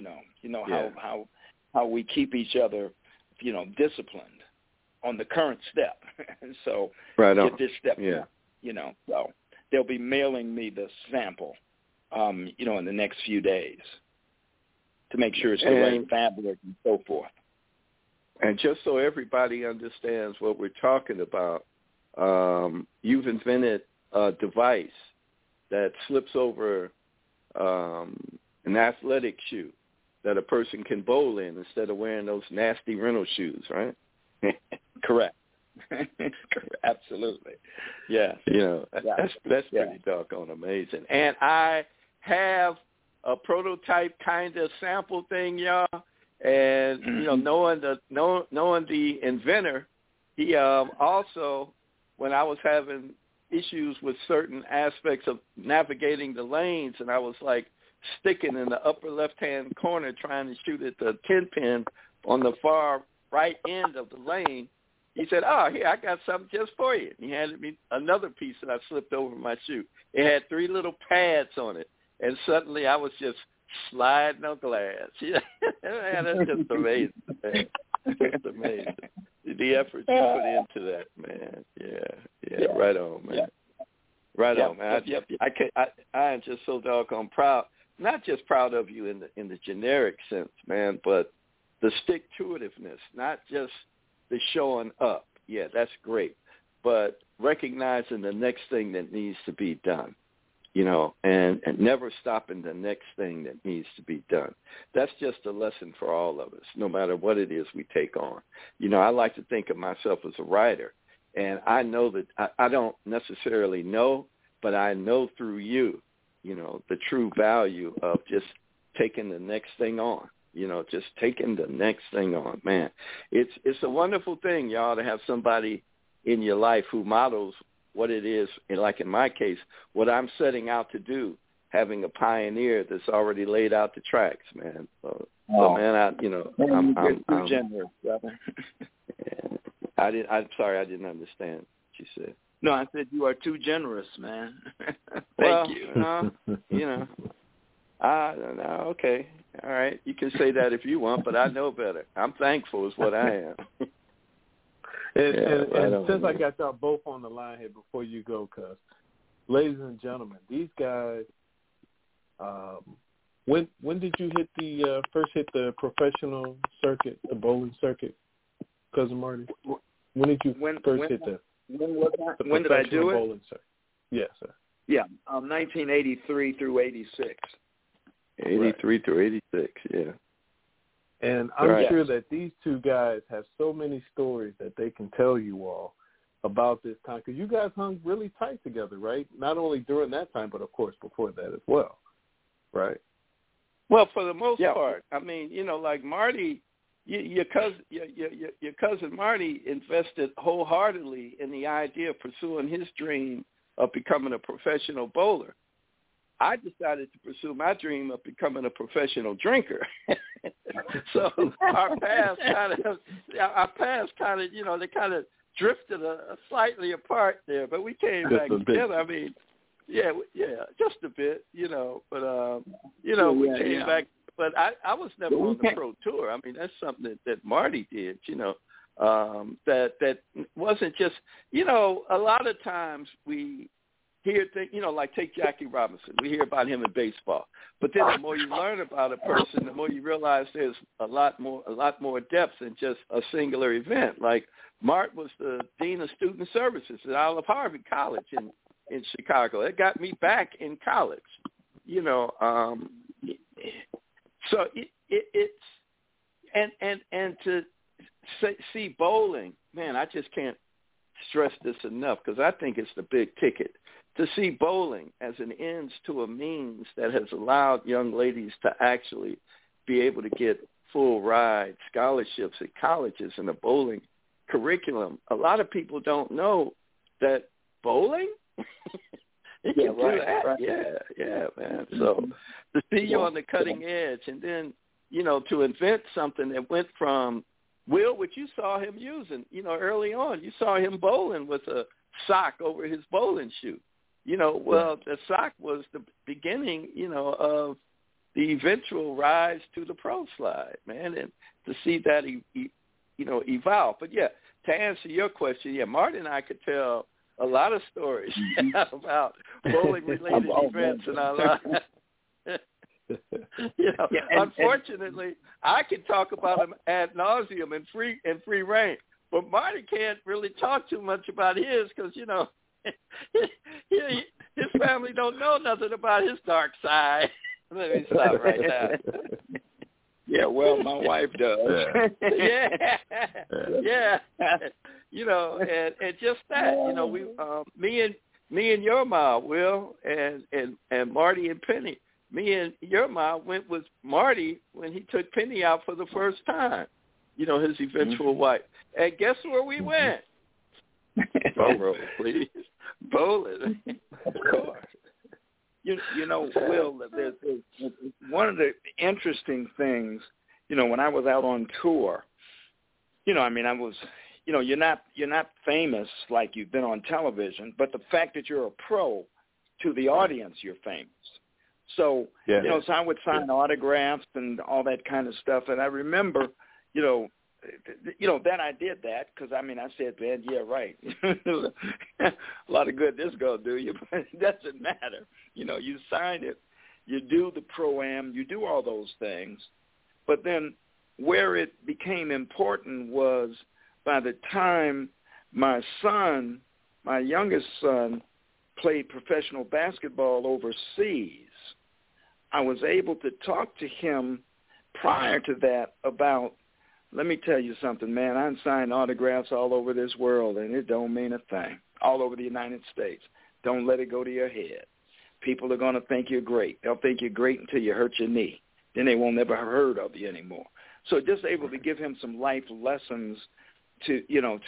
How we keep each other, disciplined on the current step. So get this step done, So they'll be mailing me the sample, in the next few days to make sure it's the right fabric and so forth. And just so everybody understands what we're talking about, you've invented a device that slips over an athletic shoe that a person can bowl in instead of wearing those nasty rental shoes, right? Correct. Absolutely. Yeah. That's pretty doggone amazing. And I have a prototype kind of sample thing, y'all. And knowing the inventor, he also, when I was having issues with certain aspects of navigating the lanes, and I was like sticking in the upper left-hand corner trying to shoot at the 10-pin on the far right end of the lane, he said, "Oh, here, I got something just for you." And he handed me another piece that I slipped over my shoe. It had 3 little pads on it, and suddenly I was just sliding on glass. Yeah, man, that's just amazing, man. Just amazing. The effort you put into that, man. Yeah, right on, man. Right on, man. I am just so doggone proud. Not just proud of you in the generic sense, man, but the stick-to-itiveness, not just the showing up. Yeah, that's great. But recognizing the next thing that needs to be done, you know, and never stopping the next thing that needs to be done. That's just a lesson for all of us, no matter what it is we take on. You know, I like to think of myself as a writer, and I know that I don't necessarily know, but I know through you, you know, the true value of just taking the next thing on. You know, just taking the next thing on, man. It's a wonderful thing, y'all, to have somebody in your life who models what it is, and like in my case, what I'm setting out to do, having a pioneer that's already laid out the tracks, man. So man, I'm too generous, brother. I'm sorry, I didn't understand what you said. No, I said you are too generous, man. Thank you. You know, I don't know. Okay. All right. You can say that if you want, but I know better. I'm thankful is what I am. And since I got y'all both on the line here before you go, cuz, ladies and gentlemen, these guys, when did you first hit the professional circuit, the bowling circuit, Cousin Marty? When did you first hit that? When did I do it? Bowling circuit? Yes, sir. Yeah, 1983 through 86. 83 through 86, yeah. And I'm sure that these two guys have so many stories that they can tell you all about this time, because you guys hung really tight together, right? Not only during that time, but, of course, before that as well, right? Well, for the most part. I mean, you know, like Marty, your cousin Marty invested wholeheartedly in the idea of pursuing his dream of becoming a professional bowler. I decided to pursue my dream of becoming a professional drinker. So our paths kind of, you know, they kind of drifted slightly apart there, but we came back together. I mean, yeah, just a bit, you know, but you know, we came back. But I was never on the pro tour. I mean, that's something that Marty did, you know. That wasn't just, you know, a lot of times we hear things, you know, like take Jackie Robinson. We hear about him in baseball. But then the more you learn about a person, the more you realize there's a lot more depth than just a singular event. Like Mart was the Dean of Student Services at Olive Harvey College in Chicago. It got me back in college, you know. So it's and to see bowling, man, I just can't stress this enough because I think it's the big ticket. To see bowling as an ends to a means that has allowed young ladies to actually be able to get full ride scholarships at colleges in a bowling curriculum. A lot of people don't know that bowling, you can do that. Right. Yeah, man. So to see you on the cutting edge and then, you know, to invent something that went from Will, which you saw him using, you know, early on. You saw him bowling with a sock over his bowling shoe. You know, well, the sock was the beginning, you know, of the eventual rise to the pro slide, man, and to see that, you know, evolve. But, yeah, to answer your question, yeah, Marty and I could tell a lot of stories about bowling-related events and our lives. You know, unfortunately, I can talk about them ad nauseum and free reign, but Marty can't really talk too much about his because, you know, his family don't know nothing about his dark side. Let me stop right now. Yeah, well, my wife does. Yeah. You know, and just that, you know, we, me and your mom, Will, and Marty and Penny. Me and your mom went with Marty when he took Penny out for the first time. You know, his eventual wife. And guess where we went? Drum roll, please. Bowling. Of course. You know, Will, there's one of the interesting things, you know, when I was out on tour, you know, I mean, I was you're not famous like you've been on television, but the fact that you're a pro, to the audience, you're famous. So, so I would sign autographs and all that kind of stuff. And I remember, then I did that because, I said, man, yeah, right. A lot of good this going to do you, but it doesn't matter. You sign it, you do the Pro-Am, you do all those things. But then where it became important was by the time my youngest son, played professional basketball overseas, I was able to talk to him prior to that about, let me tell you something, man, I signed autographs all over this world, and it don't mean a thing, all over the United States. Don't let it go to your head. People are going to think you're great. They'll think you're great until you hurt your knee. Then they won't never heard of you anymore. So just able to give him some life lessons to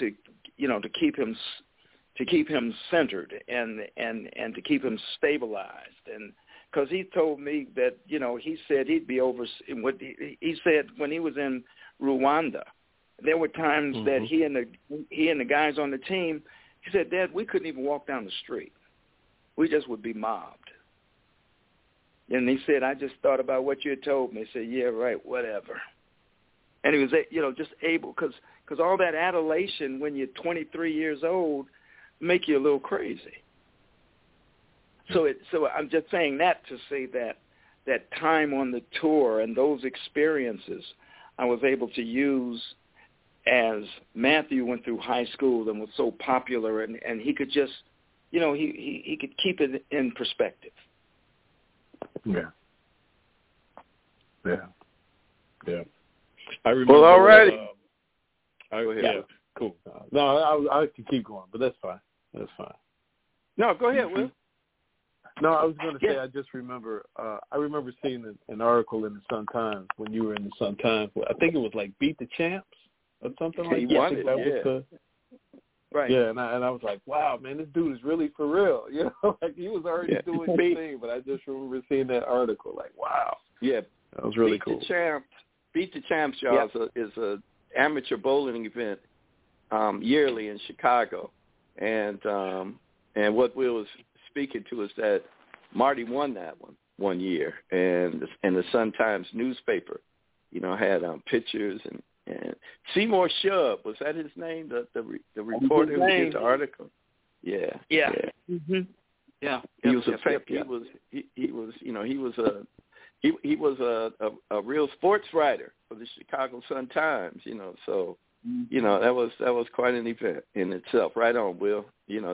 keep him centered and to keep him stabilized. And because he told me that, he said he'd be over what he said when he was in Rwanda. There were times that he and the guys on the team, he said, Dad, we couldn't even walk down the street. We just would be mobbed. And he said, I just thought about what you had told me. I said, yeah, right, whatever. And he was, just able, because all that adulation when you're 23 years old make you a little crazy. So I'm just saying that to say that time on the tour and those experiences I was able to use as Matthew went through high school and was so popular, and he could just, he could keep it in perspective. Yeah. I remember. Well, all righty. Go ahead. Yeah, cool. No, I can keep going, but that's fine. No, go ahead, Will. No, I was going to say I just remember. I remember seeing an article in the Sun-Times when you were in the Sun-Times. I think it was like "Beat the Champs" or something like that. Right. Yeah, and I was like, wow, man, this dude is really for real. Like he was already doing his thing, but I just remember seeing that article. Like, wow. Yeah, that was really cool. Beat the Champs, y'all, is a amateur bowling event yearly in Chicago, and what Will was speaking to is that Marty won that one year, and the Sun-Times newspaper, had pictures and Seymour Chubb, was that his name? The reporter who did the article. Yeah. Mm-hmm. Yeah. He was he was a real sports writer for the Chicago Sun-Times. So that was quite an event in itself. Right on, Will.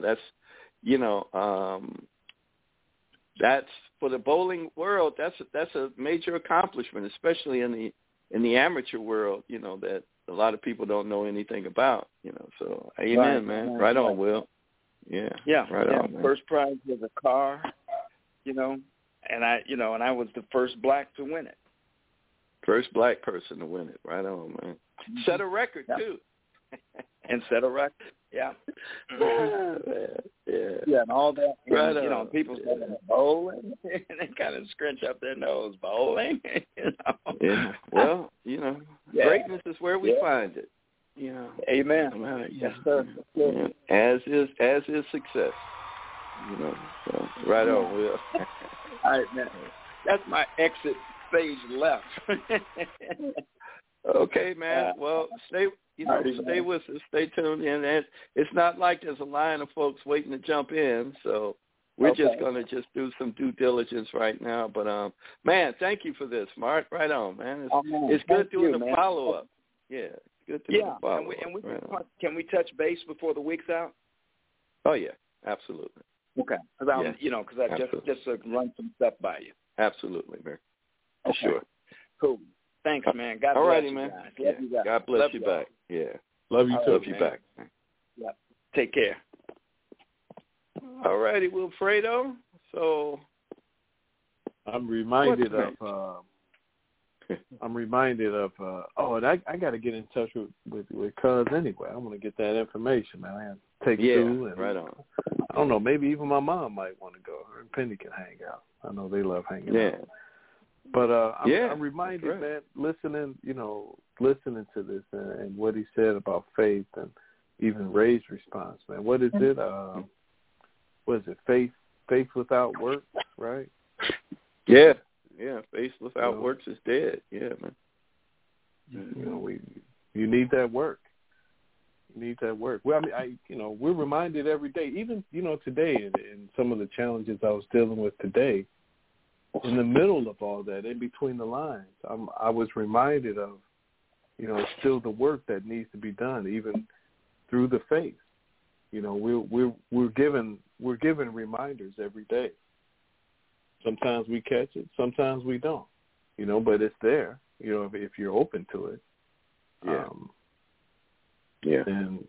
That's for the bowling world. That's a major accomplishment, especially in the amateur world, that a lot of people don't know anything about, So, amen, man. Right on, Will. Yeah. Right on, man. First prize was a car, and I was the first black to win it. First black person to win it. Right on, man. Set a record, too. And set a record. Yeah. Yeah, and all that. And, right people say bowling, and they kind of scrunch up their nose. Bowling, Yeah. Well, greatness is where we find it. Amen. Yes, sir. Yeah. As is success. So right on, Will. All right, man. That's my exit stage left. Okay, man. Well, stay with us. Stay tuned in. And it's not like there's a line of folks waiting to jump in, so we're just going to just do some due diligence right now. But, man, thank you for this, Mark. Right on, man. It's good doing the follow-up. Yeah, it's good doing the follow-up. And can we touch base before the week's out? Oh, yeah, absolutely. Okay. Because I just run some stuff by you. Absolutely, man. Okay. Sure. Cool. Thanks, man. God bless you, man. Yeah. You guys. God bless you back. Yeah. Love you too. Love you back. Yeah. Take care. All righty, Wilfredo. So I'm reminded of and I got to get in touch with Cuz anyway. I want to get that information. I have to take through and right on. I don't know, maybe even my mom might want to go. Her and Penny can hang out. I know they love hanging out. But I'm reminded, man, listening to this and what he said about faith and even Ray's response, man. What is it? What is it? Faith without work, right? Yeah. Faith without works is dead. Yeah, man. You know, you need that work. You need that work. Well, I mean, we're reminded every day, even, today in some of the challenges I was dealing with today, in the middle of all that, in between the lines, I was reminded of, still the work that needs to be done, even through the faith. We're given reminders every day. Sometimes we catch it, sometimes we don't. But it's there. If you're open to it. Yeah. And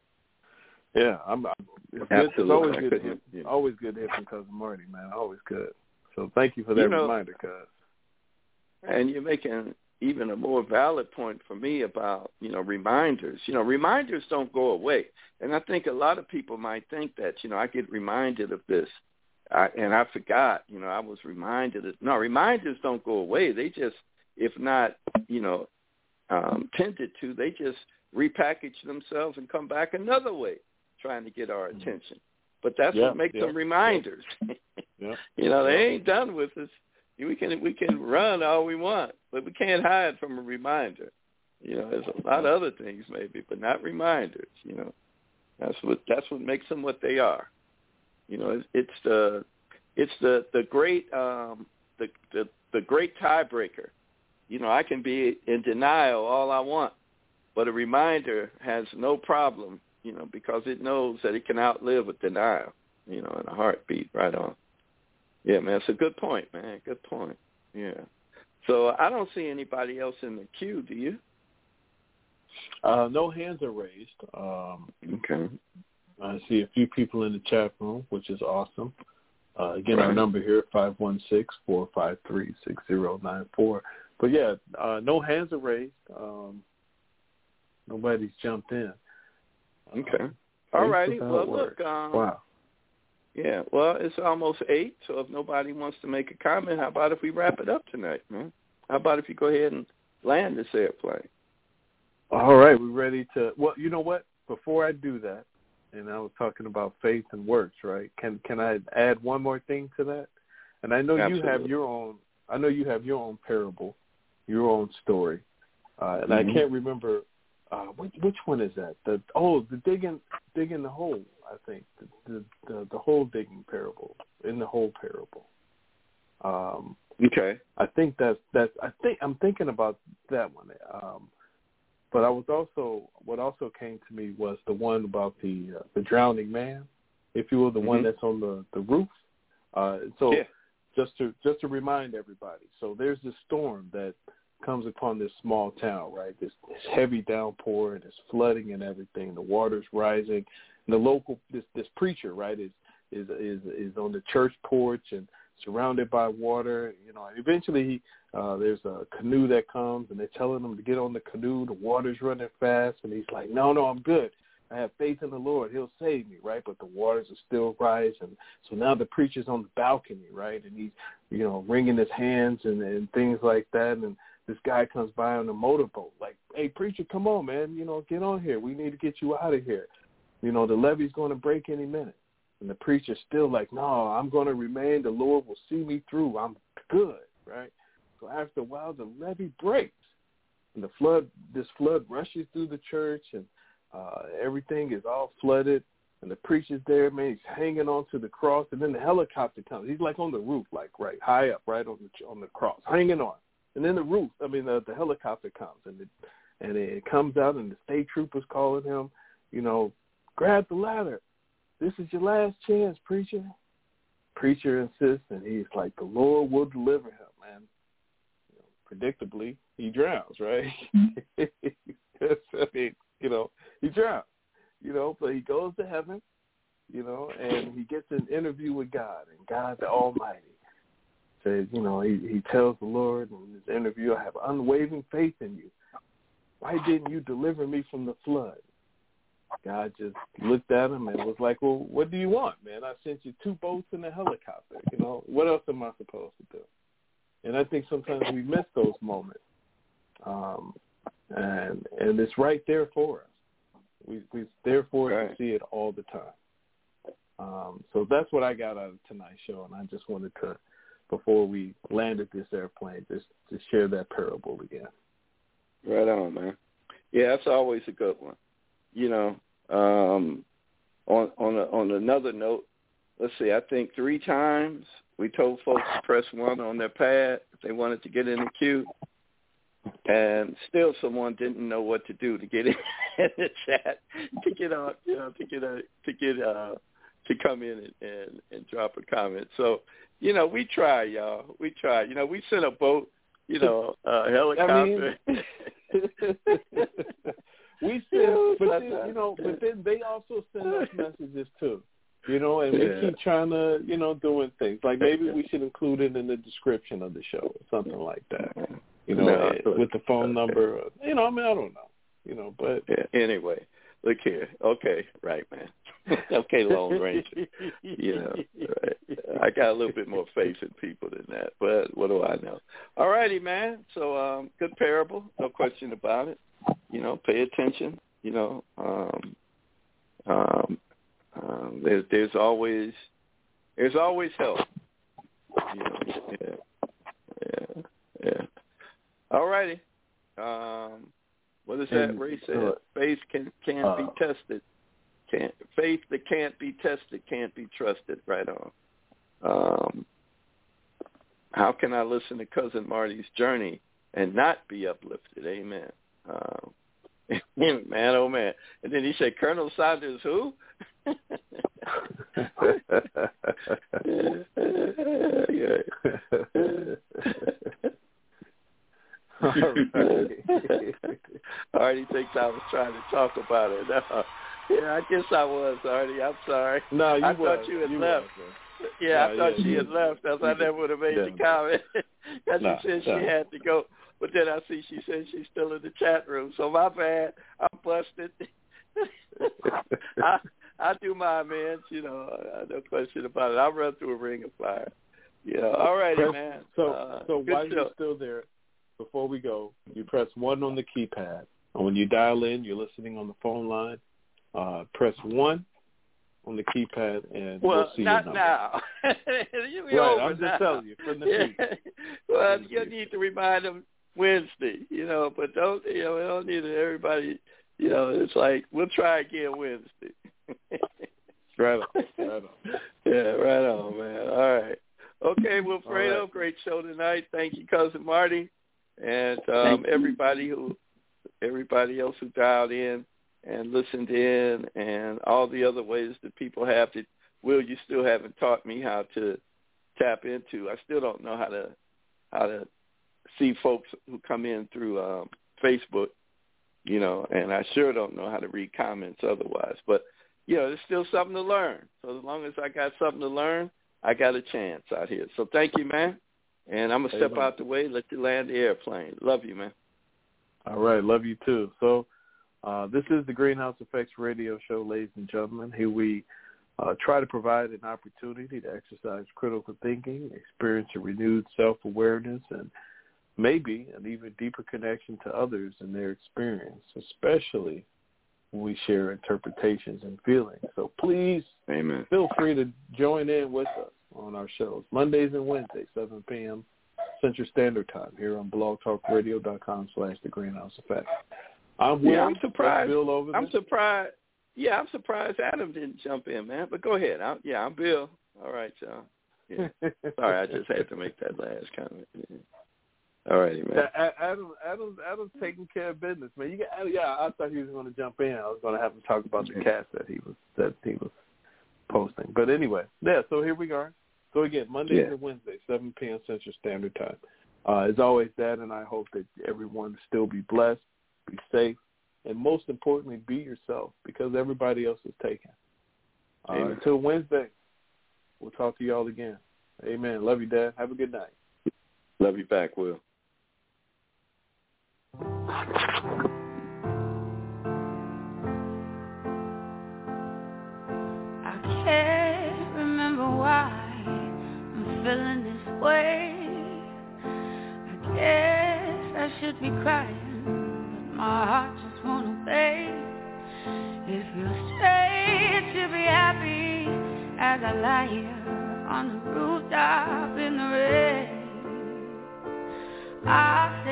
it's always good to hear. Always good to hear from Cousin Marty, man. Always good. So thank you for that reminder, cuz. And you're making even a more valid point for me about, reminders. Reminders don't go away. And I think a lot of people might think that, I get reminded of this. And I forgot, I was reminded of. No, reminders don't go away. They just, if not, tended to, they just repackage themselves and come back another way, trying to get our attention. But that's what makes them reminders. They ain't done with us. We can run all we want, but we can't hide from a reminder. There's a lot of other things maybe, but not reminders. That's what makes them what they are. It's the great the great tiebreaker. I can be in denial all I want, but a reminder has no problem, because it knows that it can outlive a denial, in a heartbeat. Right on. Yeah, man, it's a good point, man. Good point. Yeah. So I don't see anybody else in the queue, do you? No hands are raised. Okay. I see a few people in the chat room, which is awesome. Again, our number here, 516-453-6094. But, no hands are raised. Nobody's jumped in. Okay. All righty. Well, look. Wow. Yeah, well, it's almost 8, so if nobody wants to make a comment, how about if we wrap it up tonight, man? How about if you go ahead and land this airplane? All right, we're ready to – well, you know what? Before I do that, and I was talking about faith and works, right? Can I add one more thing to that? And I know you have your own parable, your own story. And I can't remember which one is that? The digging the hole, I think. The hole digging parable, in the hole parable. Okay. I think I'm thinking about that one. But what also came to me was the one about the drowning man, if you will, the one that's on the roof. Just to remind everybody, so there's this storm that comes upon this small town, right? This heavy downpour and this flooding and everything. The water's rising. And the local this preacher, right, is on the church porch and surrounded by water. And eventually there's a canoe that comes and they're telling him to get on the canoe. The water's running fast, and he's like, no, I'm good. I have faith in the Lord. He'll save me, right? But the waters are still rising. So now the preacher's on the balcony, right? And he's, wringing his hands and things like that. And this guy comes by on a motorboat, like, hey, preacher, come on, man. Get on here. We need to get you out of here. The levee's going to break any minute. And the preacher's still like, no, I'm going to remain. The Lord will see me through. I'm good, right? So after a while, the levee breaks. And this flood rushes through the church, and everything is all flooded. And the preacher's there, man. He's hanging onto the cross. And then the helicopter comes. He's like on the roof, like right high up, right on the cross, hanging on. And then the helicopter comes, and it comes out, and the state trooper's calling him, grab the ladder. This is your last chance, preacher. Preacher insists, and he's like, the Lord will deliver him, man. Predictably, he drowns, right? He drowns, but he goes to heaven, and he gets an interview with God, and God the Almighty says, he tells the Lord in his interview, I have unwavering faith in you. Why didn't you deliver me from the flood? God just looked at him and was like, well, what do you want, man? I sent you 2 boats and a helicopter. What else am I supposed to do? And I think sometimes we miss those moments. And it's right there for us. We're there for it to see it all the time. So that's what I got out of tonight's show, and I just wanted to, before we landed this airplane, just to share that parable again. Right on, man. Yeah, that's always a good one. You know, on another note, let's see, I think 3 times we told folks to press 1 on their pad if they wanted to get in the queue, and still someone didn't know what to do to get in the chat, to get on, to come in and drop a comment. So, you know, we try, y'all. We try. You know, we sent a boat, you know, a helicopter. We send, but then they also send us messages too, you know, and we keep trying to, you know, doing things like maybe we should include it in the description of the show or something like that, you know, with the phone number, you know. I mean, I don't know, you know, but anyway, look here, okay, right, man, okay, Lone Ranger, you know, right. I got a little bit more faith in people than that, but what do I know? All righty, man. So good parable, no question about it. You know, pay attention. You know, there's always help. You know, yeah. All righty. What is that Ray said? Faith can't be tested. Faith that can't be tested can't be trusted. Right on. How can I listen to Cousin Marty's journey and not be uplifted? Amen. Man, oh man. And then he said, Colonel Sanders who? Yeah. Artie thinks I was trying to talk about it. Yeah, I guess I was, Artie. I'm sorry. No, I thought you had left. I thought she had left, else I never would have made the comment. Because she said she had to go. But then I see she said she's still in the chat room. So my bad. I'm busted. I do my man. You know, no question about it. I'll run through a ring of fire. Yeah. All righty, man. So while you're still there, before we go, you press 1 on the keypad. And when you dial in, you're listening on the phone line. Press 1 on the keypad, and we'll see your number. Now. Right, I'm just telling you from the future. Well, you need to remind them Wednesday, you know, but don't, you know, we don't need everybody, you know, it's like, we'll try again Wednesday. Right on. Yeah, right on, man. All right. Okay, Wilfredo, right. Great show tonight. Thank you, Cousin Marty, and everybody else who dialed in and listened in, and all the other ways that people have to. Will, you still haven't taught me how to tap into. I still don't know how to see folks who come in through Facebook, you know, and I sure don't know how to read comments otherwise. But, you know, there's still something to learn. So as long as I got something to learn, I got a chance out here. So thank you, man. And I'm going to step out the way, let you land the airplane. Love you, man. All right. Love you, too. So this is the Greenhouse Effects Radio Show, ladies and gentlemen. Here we try to provide an opportunity to exercise critical thinking, experience a renewed self-awareness, and maybe an even deeper connection to others and their experience, especially when we share interpretations and feelings. So please feel free to join in with us on our shows, Mondays and Wednesdays, 7 p.m. Central Standard Time, here on blogtalkradio.com/The Greenhouse Effect. I'm surprised. I'm surprised. Yeah, I'm surprised Adam didn't jump in, man. But go ahead. I'm Bill. All right, y'all. Yeah. Sorry, I just had to make that last comment. Yeah. All righty, man. Adam's taking care of business, man. I thought he was going to jump in. I was going to have him talk about the cast that he was posting. But anyway, so here we are. So again, Mondays and Wednesdays, 7 p.m. Central Standard Time. As always, Dad and I hope that everyone still be blessed, be safe, and most importantly, be yourself, because everybody else is taken. Until Wednesday, we'll talk to you all again. Amen. Love you, Dad. Have a good night. Love you back, Will. I can't remember why I'm feeling this way. I guess I should be crying, but my heart just won't obey. as I lie here on the rooftop in the rain. I